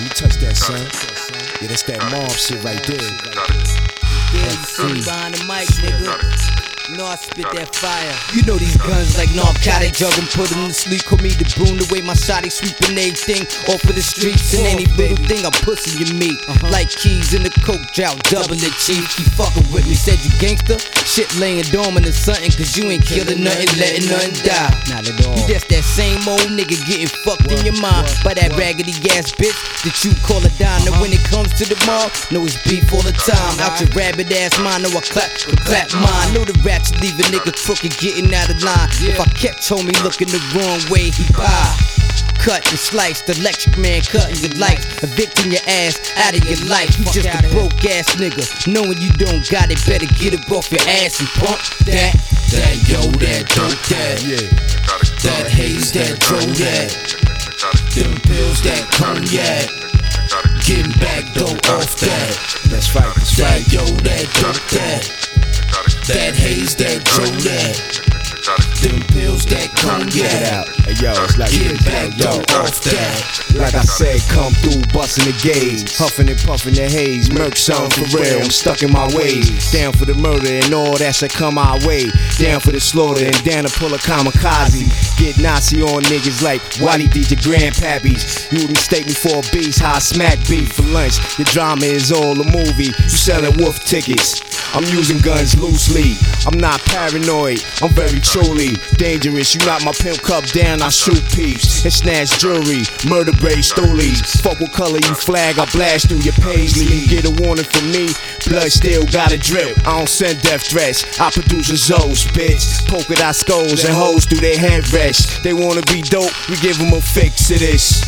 you touch that, son. Yeah, that's that mob shit right there. Yeah, you sitting behind the mic, nigga. You know I spit that fire. You know these guns like narcotic, jug 'em, put 'em to sleep. Call me the broom, the way my shotty sweeping everything off of the streets. And any little thing I pussy you meet. Like keys in the coke drought, double it, chief. You fucking with me, said you gangster? Shit laying dormant or something, cause you ain't killing nothing, letting nothing die. Not at all. You just that same old nigga getting fucked in your mind by that raggedy ass bitch that you call a dime. And when it comes to the mob, know it's beef all the time. Out your rabbit ass mind, know I clap mine. Know the rap to leave a nigga crooked getting out of line. If I catch homie looking the wrong way, he buy. Cut and slice, the electric man cutting your lights, evicting your ass out of your life. You just a broke ass nigga, knowing you don't got it, better get it off your ass and pump that. That yo, that dope, that that haze, that dro, that them pills, that cognac, getting back dope off that. That's right, that's right. That yo, that dope, that haze, that dro, that them pills, that cognac. Hey, yo, it's like get back yo, off that. like I said, come through, bustin' the gauge, huffin' and puffin' the haze, murk song for real, I'm stuck in my ways. Down for the murder and all that should come our way. Down for the slaughter and down to pull a kamikaze. Get Nazi on niggas like Wally did your grandpappies. You mistake me for a beast, how I smack beef for lunch. Your drama is all a movie, you sellin' wolf tickets. I'm using guns loosely, I'm not paranoid, I'm very truly dangerous. You knock my pimp cup down, I shoot peeps and snatch jewelry, murder braid stoolies. Fuck what color you flag, I blast through your paisley. You get a warning from me, blood still gotta drip. I don't send death threats, I produce a Zoes, bitch. Polka dot skulls and hoes through their headrests. They wanna be dope, we give them a fix to this.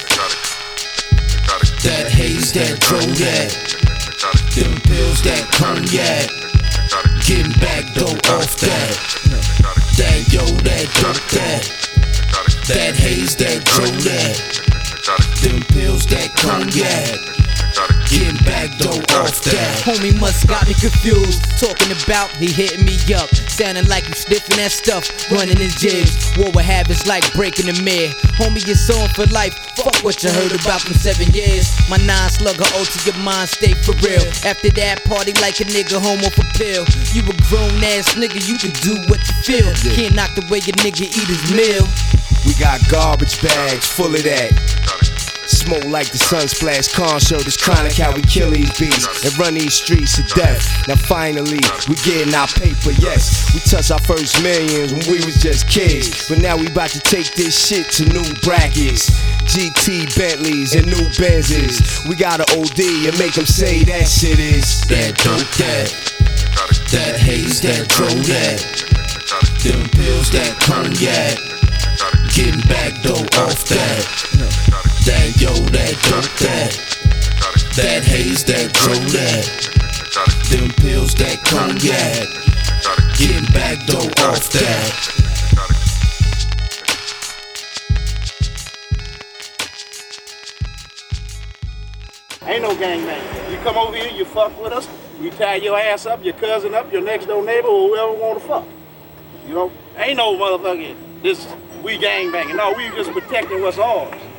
That haze, that dro, that them pills, that cognac, getting back dope off that. That yo, that dope, that haze, that dro, that them pills, that cognac, getting back dope off that. Homie must got me confused, talking about he hitting me up, sounding like he sniffing that stuff, running his jibs. War with habits like breaking the mirror. Homie, it's on for life. Fuck what you heard about them 7 years. My 9-slugger ode to your mind, stay for real. After that, party like a nigga home off a pill. You a grown ass nigga, you can do what you feel. Can't knock the way your nigga eat his meal. We got garbage bags full of that. Smoke like the sunsplash concert is chronic how we kill these beats and run these streets to death. Now finally, we getting our paper, yes. We touched our first millions when we was just kids, but now we about to take this shit to new brackets. GT Bentleys and new Benzes. We gotta OD and make them say that shit is that dope, that haze, that dro, that them pills, that cognac, getting back dope off that. That yo, that dope, that haze, that dro, that them pills, that cognac, getting back dope off that. Ain't no gangbang. You come over here, you fuck with us, we tie your ass up, your cousin up, your next door neighbor, or whoever wanna fuck. You know? Ain't no motherfucking this we gangbanging. No, we just protecting what's ours.